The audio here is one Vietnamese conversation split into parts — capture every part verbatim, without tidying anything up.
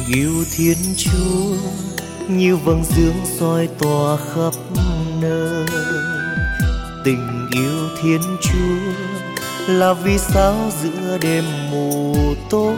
yêu Thiên Chúa như vầng dương soi tỏa khắp nơi. Tình yêu Thiên Chúa là vì sao giữa đêm mù tối.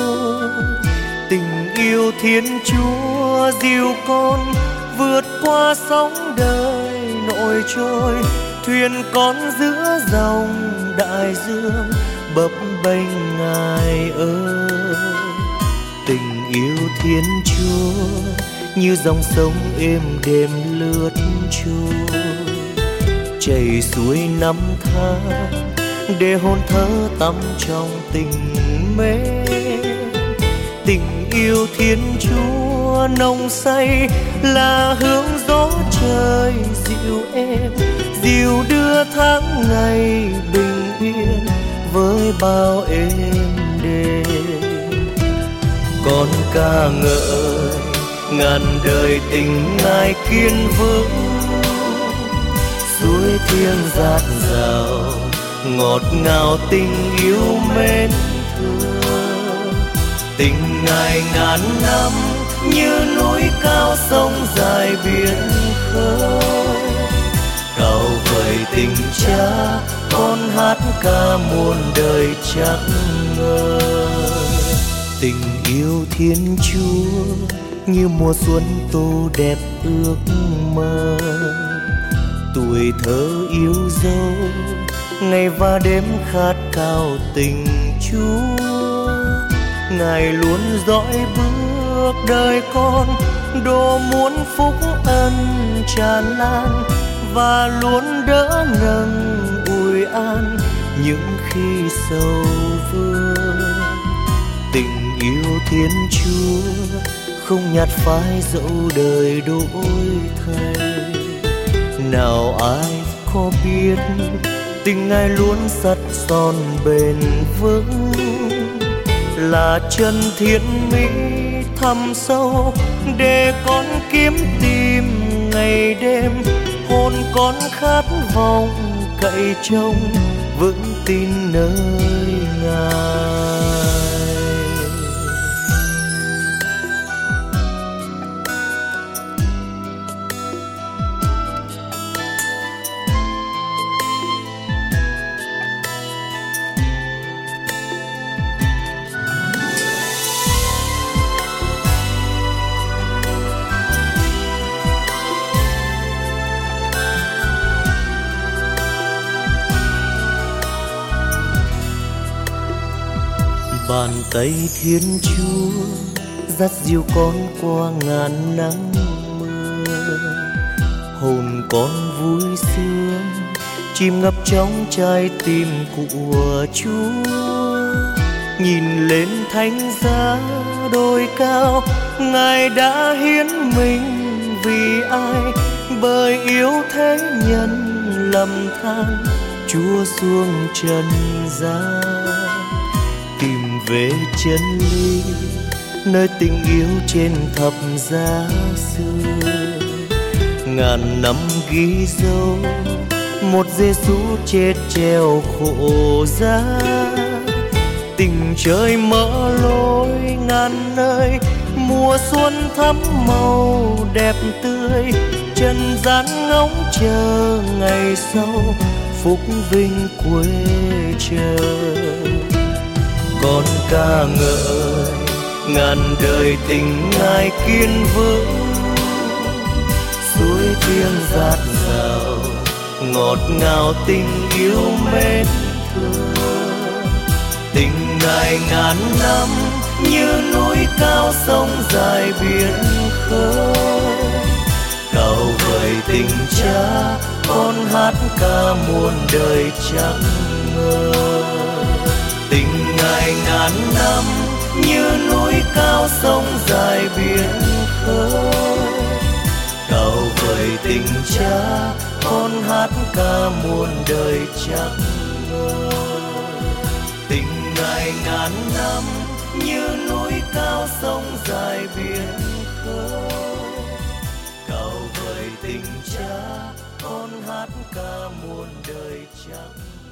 Tình yêu Thiên Chúa dìu con vượt qua sóng đời nổi trôi. Thuyền con giữa dòng đại dương bấp bênh Ngài ơi. Tình yêu Thiên Chúa như dòng sông êm đềm lướt trôi, chảy xuôi năm tháng để hồn thơ tắm trong tình mến. Tình yêu Thiên Chúa nồng say là hướng gió trời dịu êm, dìu đưa tháng ngày bình yên với bao êm đềm. Con ca ngợi ngàn đời tình Ngài kiên vững, suối thiêng dạt dào ngọt ngào tình yêu mến thương. Tình Ngài ngàn năm như núi cao sông dài biển khơi. Cao vời tình Cha con hát ca muôn đời chẳng ngơi. Tình yêu Thiên Chúa như mùa xuân tô đẹp ước mơ. Tuổi thơ yêu dấu ngày và đêm khát khao tình Chúa. Ngài luôn dõi bước đời con, độ muôn phúc ân tràn lan và luôn đỡ nâng ủi an những khi sầu vương. Tình yêu Thiên Chúa không nhạt phai dẫu đời đổi thay. Nào ai có biết tình Ngài luôn sắt son bền vững, là chân thiện mỹ thẳm sâu để con kiếm tìm ngày đêm. Hồn con khát vọng cậy trông vững tin nơi Ngài. Bàn tay Thiên Chúa dắt dìu con qua ngàn nắng mưa. Hồn con vui sướng chìm ngập trong trái tim của Chúa. Nhìn lên thánh giá đồi cao, Ngài đã hiến mình vì ai. Bởi yêu thế nhân lầm than, Chúa xuống trần gian tìm về chân lý, nơi tình yêu trên thập giá xưa. Ngàn năm ghi dấu một Giêsu chết treo khổ giá. Tình trời mở lối ngàn nơi, mùa xuân thắm màu đẹp tươi. Trần gian ngóng chờ ngày sau, phúc vinh quê trời. Con ca ngợi ngàn đời tình Ngài kiên vững, suối thiêng dạt dào ngọt ngào tình yêu mến thương. Tình Ngài ngàn năm như núi cao sông dài biển khơi. Cao vời tình Cha con hát ca muôn đời chẳng ngơi. Tình Ngài ngàn năm như núi cao sông dài biển khơi. Cao vời tình Cha con hát ca muôn đời chẳng ngơi. Tình Ngài ngàn năm như núi cao sông dài biển khơi. Cao vời tình Cha con hát ca muôn đời chẳng